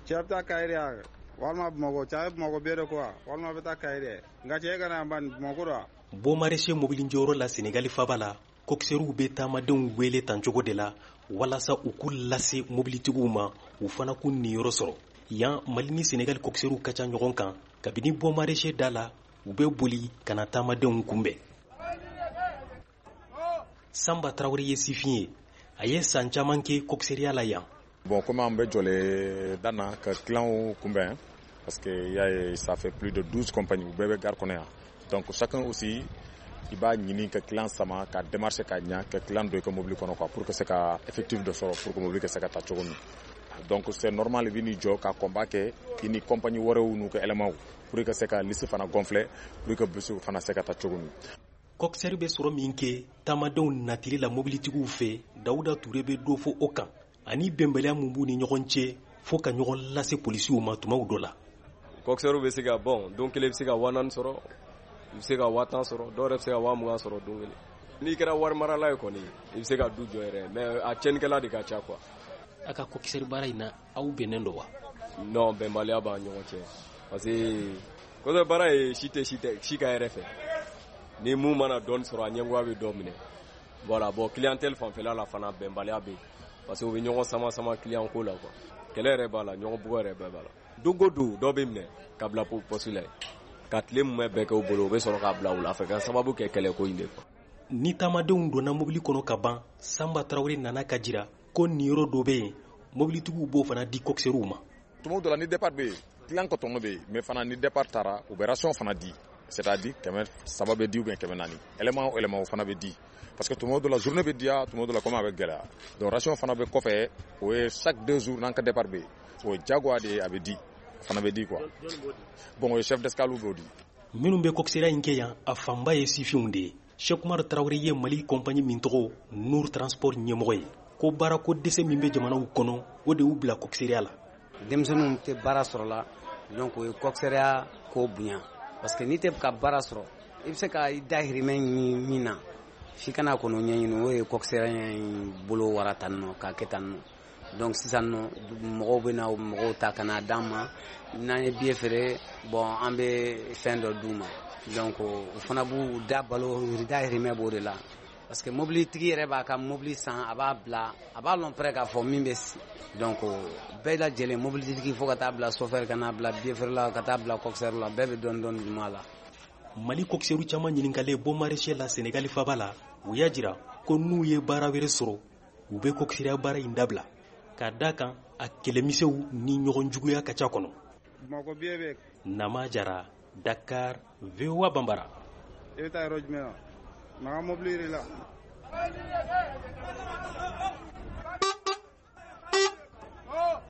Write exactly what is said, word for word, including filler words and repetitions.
cɛ bɛ taa Kayiri walima Bamakɔ cɛ bɛ Bamakɔ bɛɛ de quoi walima bɛ taa Kayiri nka cɛ ka na ban Bamakɔ la. Bon maraîcher mobili jɔyɔrɔ la Sénégal faba la coxeur bɛ taamadenw wele tan cogo de la walasa u k'u lase mobilitigiw ma u fana k'u niyɔrɔ sɔrɔ. Yan Mali ni Sénégal coxeur ka ca ɲɔgɔn kan kabini bon maraîcher da la u bɛ boli ka na taamadenw kunbɛn. Samba Traoré ye sifin ye a ye san caman kɛ coxeuria la yan. Bon, comme on peut jolé dana que clan kunbɛn parce que y a ça fait plus de douze compagnies u bɛɛ bɛ gare kɔnɔ yan. Donc chacun aussi il b'a ɲini ka clan sama ka démarcher ka ɲa ka clan do ka mobile kɔnɔ quoi pour que c'est ka effectif de sɔrɔ pour que mobile ka se ka taa cogo min. Donc c'est normal i b'i jɔ ka combat kɛ i ni compagnie wɛrɛw n'u ka éléments pour que se ka liste fana gonfler pour que bus fana se ka taa cogo min. Coxeur bɛ sɔrɔ min kɛ taamadenw natiri la mobilitigiw fɛ Dawuda Ture bɛ dɔ fɔ o kan ani bɛnbaliya mun b'u ni ɲɔgɔn cɛ fo ka ɲɔgɔn lase polisiw ma tumaw dɔ la. Coxeur bɛ se ka bon don kelen bɛ se ka wa naani sɔrɔ i bɛ se ka wa tan sɔrɔ dɔw yɛrɛ bɛ se ka wa mugan sɔrɔ don kelen n'i kɛra wari marala ye kɔni i bɛ se ka du jɔ yɛrɛ mais a cɛnnikɛla de ka ca quoi. A ka coxeur baara in na aw bɛnnen don wa? Non bɛnbaliya b'an ɲɔgɔn cɛ parce que coxeur baara ye si tɛ si tɛ si ka yɛrɛ fɛ ni mun mana dɔɔni sɔrɔ a ɲɛmɔgɔya bɛ dɔ minɛ voilà bon clientèle fanfɛla la fana bɛnbaliya bɛ yen parce que u bɛ ɲɔgɔn sama sama client ko la quoi kɛlɛ yɛrɛ b'a la ɲɔgɔn bugɔ yɛrɛ bɛɛ b'a la don o don dɔ bɛ minɛ ka bila poste la yen ka tile mun bɛɛ kɛ u bolo u bɛ sɔrɔ k'a bila wula fɛ ka sababu kɛ kɛlɛ ko in de quoi. Ni taamadenw donna mobili kɔnɔ ka ban Samba Traoré nana ka jira ko niyɔrɔ dɔ bɛ yen mobilitigiw b'o fana di coxeurw ma. Tuma dɔ la ni départ bɛ yen client ka tɔnɔ bɛ yen mais fana ni départ taara u bɛ ration fana di c'est-à-dire kɛmɛ saba bɛ di ou bien kɛmɛ naani élément o élément fana bɛ di parce que tuma dɔ la journée bɛ diya tuma dɔ la comme a bɛ gɛlɛya donc ration fana bɛ kɔfɛ o ye chaque deux jours n'an ka départ bɛ yen o ye jagoya de ye a bɛ di fana bɛ di quoi bon o ye chef d'escale b'o di. Minnu bɛ coxeuria in kɛ yan a fanba ye sifinw de ye. Cheikh Oumar Traoré ye Mali compagnie min tɔgɔ Nour Transport ɲɛmɔgɔ ye ko baara ko dɛsɛ min bɛ jamanaw kɔnɔ o de y'u bila coxeuria la. Denmisɛnninw tɛ baara sɔrɔ la donc o ye coxeuria ko bonya parce que n'i tɛ ka baara sɔrɔ i bɛ se ka i dahirimɛ ɲini min na f'i kana kɔnɔ ɲɛɲini o ye coxeuria in bolo wara tan nɔ k'a kɛ tan nɔ donc sisan nɔ mɔgɔw bɛ na mɔgɔw ta ka na d'an ma n'an ye billet feere bon an bɛ fɛn dɔ d'u ma donc o fana b'u da balo dahirimɛ b'o de la parce que mobilitigi yɛrɛ b'a ka mobili san a b'a bila a b'a lɔn pɛrɛ k'a fɔ min bɛ donc bɛɛ lajɛlen mobilitigi fo ka taa bila chauffeur ka n'a bila billet feere la ka taa bila coxeur la bɛɛ bɛ dɔɔni dɔɔni dun a la. Mali coxeur caman ɲininkalen bon maraîcher la Sénégal faba la u y'a jira ko n'u ye baara wɛrɛ sɔrɔ u bɛ coxeuria baara in dabila ka d'a kan a kɛlɛmisɛnw ni ɲɔgɔn juguya ka ca kɔnɔ. Bamakɔ bɛɛ bɛ. Nama Jara, Dakar, V O A Bambara. I bɛ taa yɔrɔ jumɛn na? Maga mobili yɛrɛ la.